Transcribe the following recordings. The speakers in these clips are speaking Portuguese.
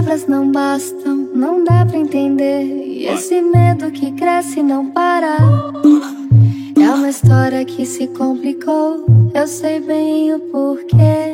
Palavras não bastam, não dá pra entender. E esse medo que cresce e não para. É uma história que se complicou, eu sei bem o porquê.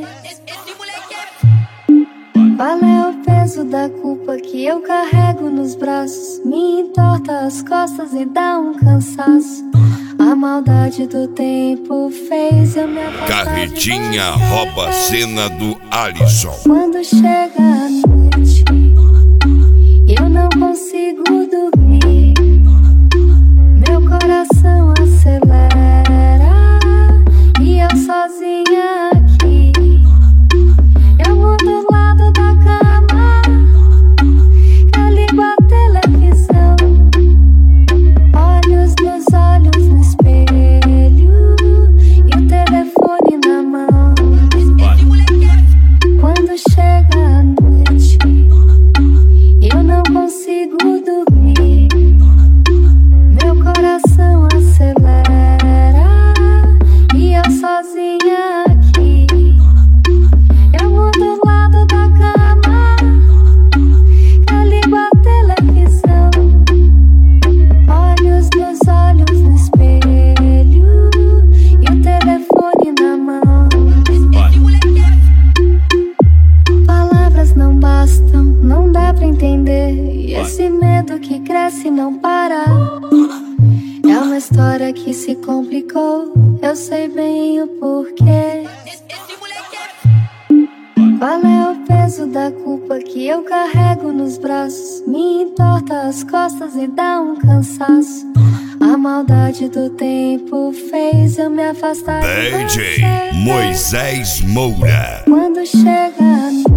Qual é o peso da culpa que eu carrego nos braços? Me entorta as costas e dá um cansaço. A maldade do tempo fez eu me afastar. Carretinha rouba a cena do Alisson. Quando chega a noite, eu não consigo dormir. Meu coração acelera e eu sozinha aqui. Eu mudo o lado da cama, eu ligo a televisão, olhos nos olhos no espelho e o telefone na mão. Quando chega a noite, eu não consigo dormir. Meu coração acelera e eu sozinha aqui. Eu mudo o lado da cama, eu ligo a televisão, olhos nos olhos no espelho e o telefone na mão. Palavras não bastam, não dá pra entender. E esse medo que cresce e não para. É uma história que se complicou, eu sei bem o porquê. Qual é o peso da culpa que eu carrego nos braços? Me entorta as costas e dá um cansaço. A maldade do tempo fez eu me afastar de DJ você. Moisés Moura. Quando chega a noite,